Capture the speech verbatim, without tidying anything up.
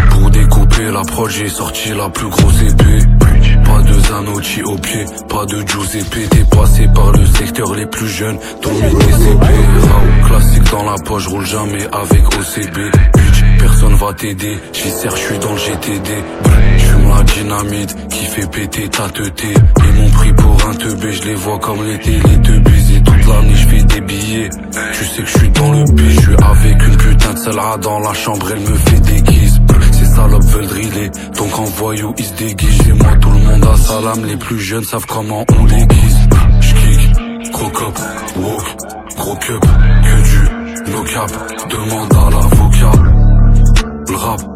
Pour découper la prod, j'ai sorti la plus grosse épée. Pas de Zanotti au pied, pas de Giuseppe. T'es passé par le secteur, les plus jeunes t'ont mis des C P. Rao, classique dans la poche, roule jamais avec O C B. Bitch, personne va t'aider, j'y sers, j'suis dans le G T D. J'fume la dynamite qui fait péter ta teuté. Ils m'ont pris pour un teubé, je les vois comme les Teletubbies. Et toute l'année j'fais des billets, tu sais que j'suis dans le pire. J'suis avec une putain de celle-là dans la chambre, elle me fait des guises. Ces salopes veulent driller, donc en voyou ils se déguisent. Et moi tout le monde a salam, les plus jeunes savent comment on les guise. J'kick, gros cop, walk, gros cup, que du no cap. Demande à l'avocat, le rap